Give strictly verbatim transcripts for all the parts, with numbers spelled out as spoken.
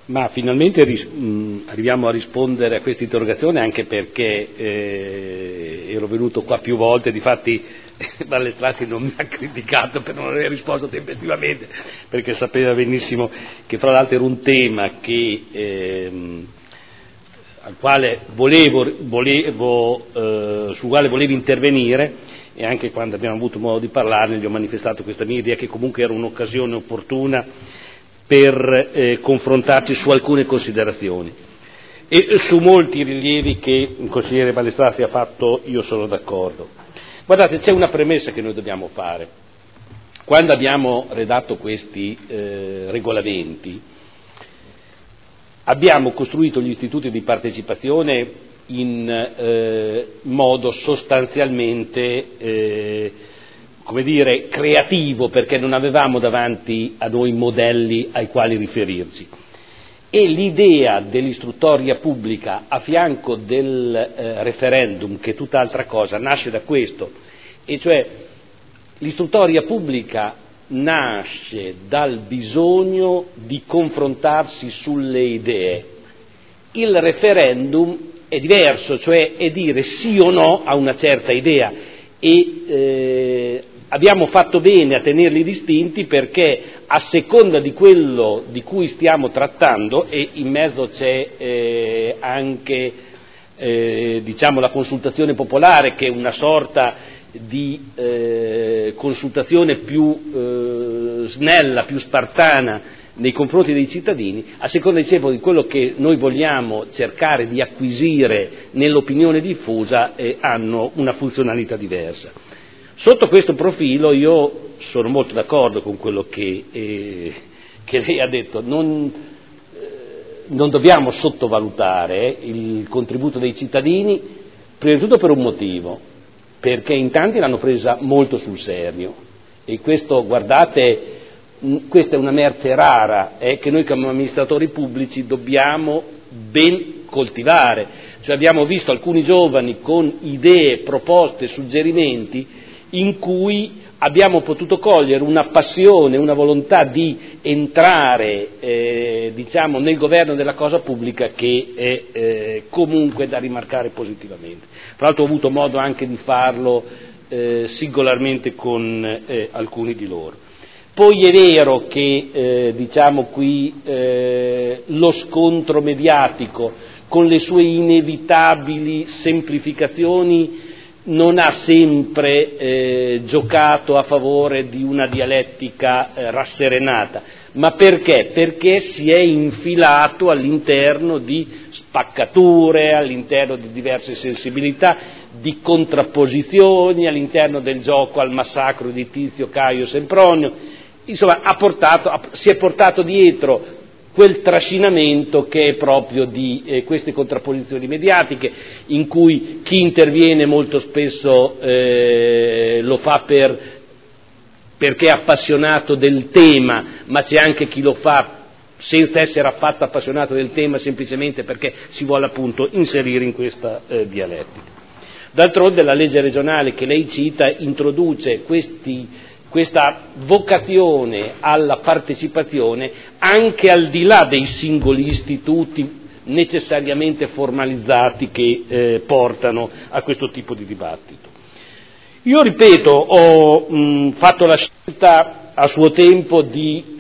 Ma finalmente ris- mh, arriviamo a rispondere a questa interrogazione, anche perché eh, ero venuto qua più volte, difatti Ballestrati non mi ha criticato per non aver risposto tempestivamente, perché sapeva benissimo che fra l'altro era un tema che, ehm, al quale volevo, volevo eh, sul quale volevo intervenire, e anche quando abbiamo avuto modo di parlarne gli ho manifestato questa mia idea, che comunque era un'occasione opportuna per eh, confrontarci su alcune considerazioni, e su molti rilievi che il consigliere Ballestrati ha fatto io sono d'accordo. Guardate, c'è una premessa che noi dobbiamo fare. Quando abbiamo redatto questi eh, regolamenti abbiamo costruito gli istituti di partecipazione in eh, modo sostanzialmente eh, come dire, creativo, perché non avevamo davanti a noi modelli ai quali riferirci. E l'idea dell'istruttoria pubblica a fianco del eh, referendum, che è tutt'altra cosa, nasce da questo, e cioè l'istruttoria pubblica nasce dal bisogno di confrontarsi sulle idee. Il referendum è diverso, cioè è dire sì o no a una certa idea, e eh, abbiamo fatto bene a tenerli distinti, perché a seconda di quello di cui stiamo trattando, e in mezzo c'è eh, anche eh, diciamo la consultazione popolare, che è una sorta di eh, consultazione più eh, snella, più spartana nei confronti dei cittadini, a seconda dicevo di quello che noi vogliamo cercare di acquisire nell'opinione diffusa, eh, hanno una funzionalità diversa. Sotto questo profilo io sono molto d'accordo con quello che, eh, che lei ha detto, non, eh, non dobbiamo sottovalutare il contributo dei cittadini, prima di tutto per un motivo, perché in tanti l'hanno presa molto sul serio, e questo, guardate, questa è una merce rara eh, che noi come amministratori pubblici dobbiamo ben coltivare. Cioè abbiamo visto alcuni giovani con idee, proposte, suggerimenti in cui abbiamo potuto cogliere una passione, una volontà di entrare eh, diciamo nel governo della cosa pubblica che è eh, comunque da rimarcare positivamente. Tra l'altro ho avuto modo anche di farlo eh, singolarmente con eh, alcuni di loro. Poi è vero che eh, diciamo qui eh, lo scontro mediatico con le sue inevitabili semplificazioni non ha sempre eh, giocato a favore di una dialettica eh, rasserenata. Ma perché? Perché si è infilato all'interno di spaccature, all'interno di diverse sensibilità, di contrapposizioni, all'interno del gioco al massacro di Tizio, Caio, Sempronio. Insomma, ha portato, si è portato dietro quel trascinamento che è proprio di eh, queste contrapposizioni mediatiche, in cui chi interviene molto spesso eh, lo fa per, perché è appassionato del tema, ma c'è anche chi lo fa senza essere affatto appassionato del tema, semplicemente perché si vuole appunto inserire in questa eh, dialettica. D'altronde la legge regionale che lei cita introduce questi questa vocazione alla partecipazione anche al di là dei singoli istituti necessariamente formalizzati che eh, portano a questo tipo di dibattito. Io ripeto, ho mh, fatto la scelta a suo tempo di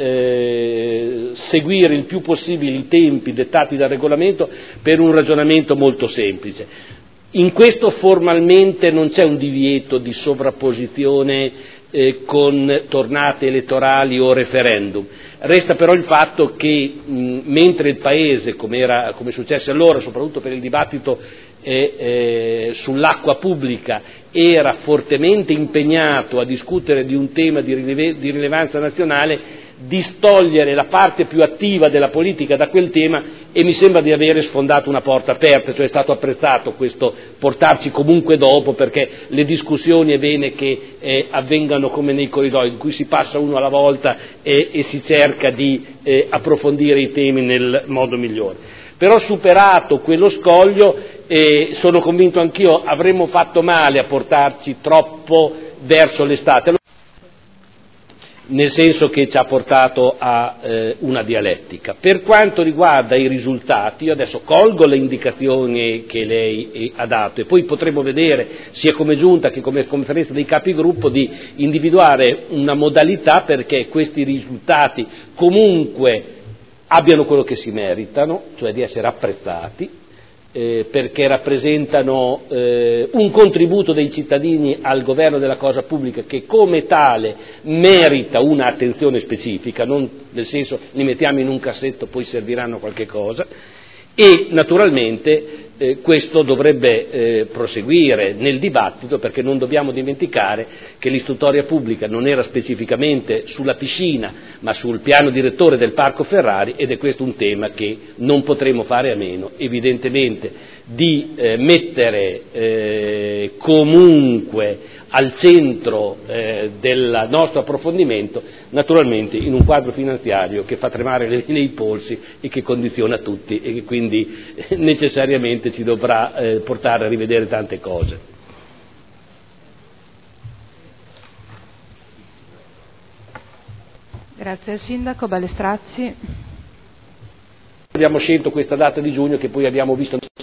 eh, seguire il più possibile i tempi dettati dal regolamento per un ragionamento molto semplice. In questo formalmente non c'è un divieto di sovrapposizione Eh, con tornate elettorali o referendum. Resta però il fatto che mh, mentre il Paese, come era, come è successo allora, soprattutto per il dibattito eh, eh, sull'acqua pubblica, era fortemente impegnato a discutere di un tema di, rileve, di rilevanza nazionale, distogliere la parte più attiva della politica da quel tema, e mi sembra di avere sfondato una porta aperta, cioè è stato apprezzato questo portarci comunque dopo, perché le discussioni è bene che eh, avvengano come nei corridoi, in cui si passa uno alla volta e, e si cerca di eh, approfondire i temi nel modo migliore. Però superato quello scoglio, eh, sono convinto anch'io, avremmo fatto male a portarci troppo verso l'estate. nel senso che ci ha portato a eh, una dialettica. Per quanto riguarda i risultati, io adesso colgo le indicazioni che lei eh, ha dato e poi potremo vedere, sia come Giunta che come conferenza dei capigruppo, di individuare una modalità perché questi risultati comunque abbiano quello che si meritano, cioè di essere apprezzati, Eh, perché rappresentano eh, un contributo dei cittadini al governo della cosa pubblica che come tale merita una attenzione specifica, non nel senso li mettiamo in un cassetto poi serviranno a qualche cosa, e naturalmente eh, questo dovrebbe eh, proseguire nel dibattito, perché non dobbiamo dimenticare che l'istruttoria pubblica non era specificamente sulla piscina ma sul piano direttore del Parco Ferrari, ed è questo un tema che non potremo fare a meno evidentemente di eh, mettere eh, comunque al centro eh, del nostro approfondimento, naturalmente in un quadro finanziario che fa tremare le vene ai polsi e che condiziona tutti e che quindi eh, necessariamente ci dovrà eh, portare a rivedere tante cose. Grazie al Sindaco. Balestrazzi. Abbiamo scelto questa data di giugno che poi abbiamo visto